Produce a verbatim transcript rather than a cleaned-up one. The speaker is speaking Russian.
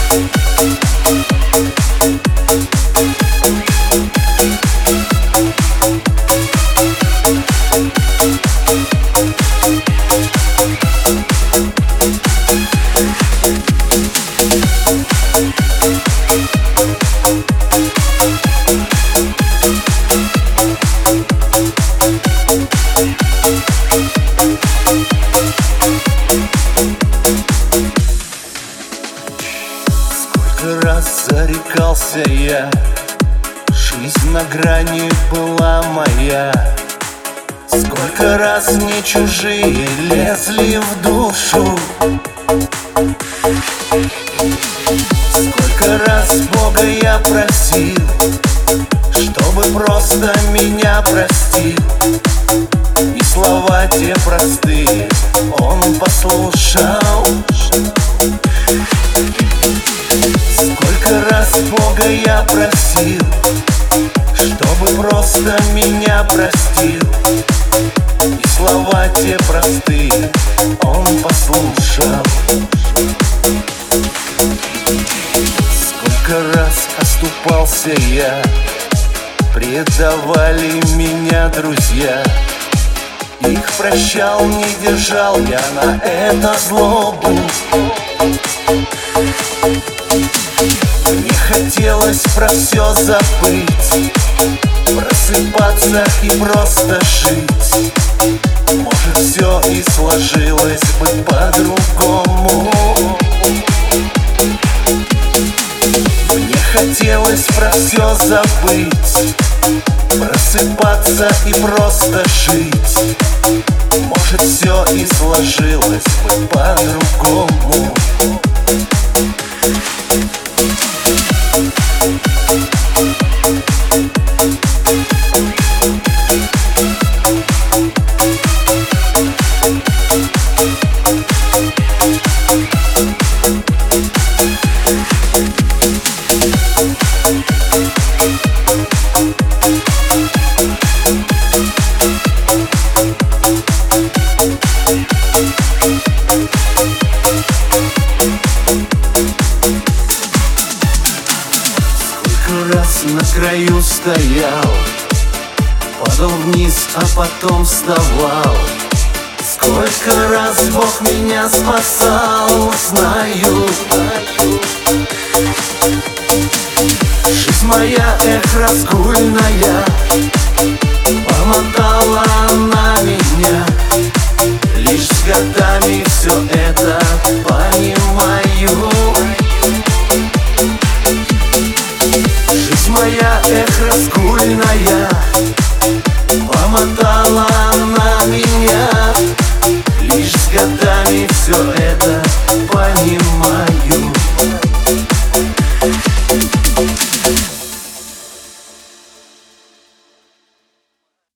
Сколько раз зарекался я, жизнь на грани была моя. Сколько раз мне чужие лезли в душу. Сколько раз Бога я просил, чтобы просто меня простил. И слова те простые Он послушал. Сколько раз Бога я просил, чтобы просто меня простил. И слова те простые Он послушал. Сколько раз оступался я, предавали меня друзья. Их прощал, не держал я на это злобу. Мне хотелось про все забыть, просыпаться и просто жить. Может, все и сложилось бы по-другому. Мне хотелось про все забыть, просыпаться и просто жить. Может, все и сложилось бы по-другому. Сколько раз на краю стоял, падал вниз, а потом вставал. Сколько раз Бог меня спасал, знаю. Жизнь моя, эх, разгульная, помотала она меня. Лишь с годами все это понимаю. Жизнь моя, эх, разгульная,